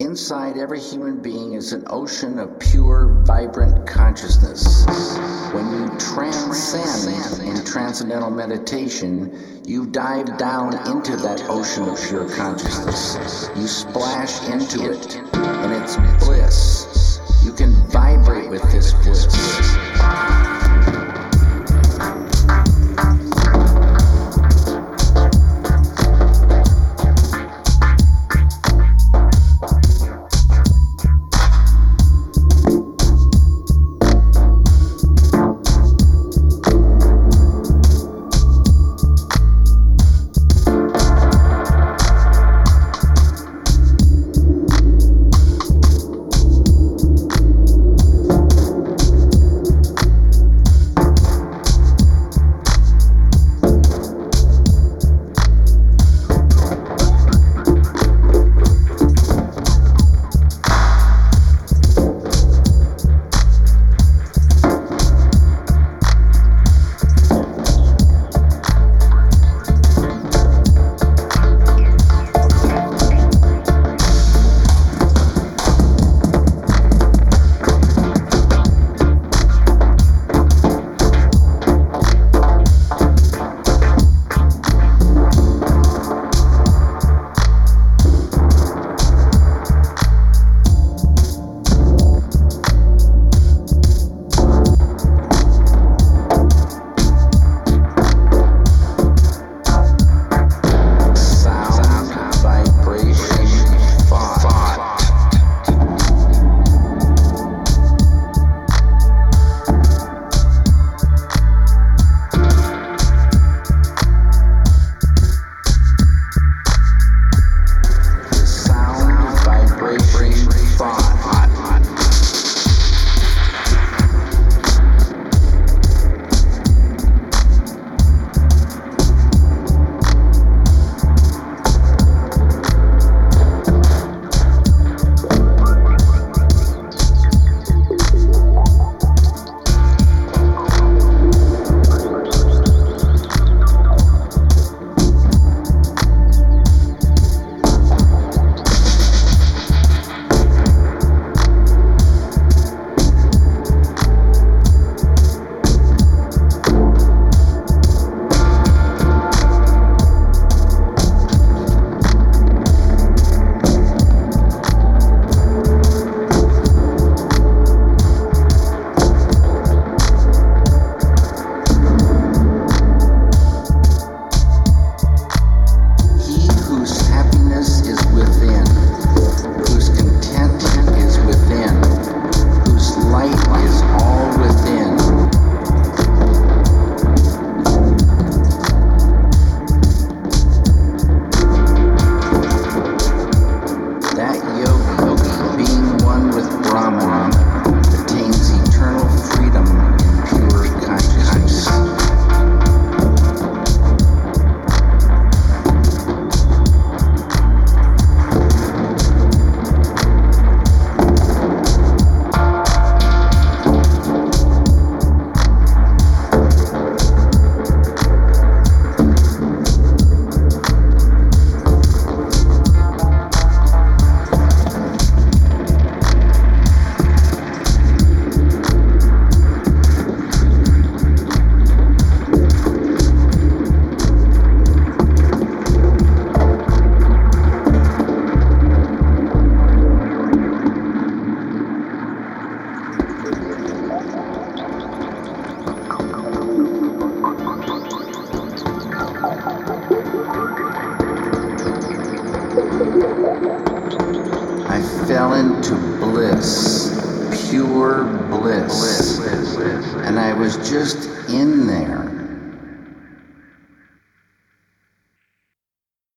Inside every human being is an ocean of pure, vibrant consciousness. When you transcend in transcendental meditation, you dive down into that ocean of pure consciousness. You splash into it, and it's bliss. You can vibrate with this bliss. I fell into bliss, pure bliss, and I was just in there.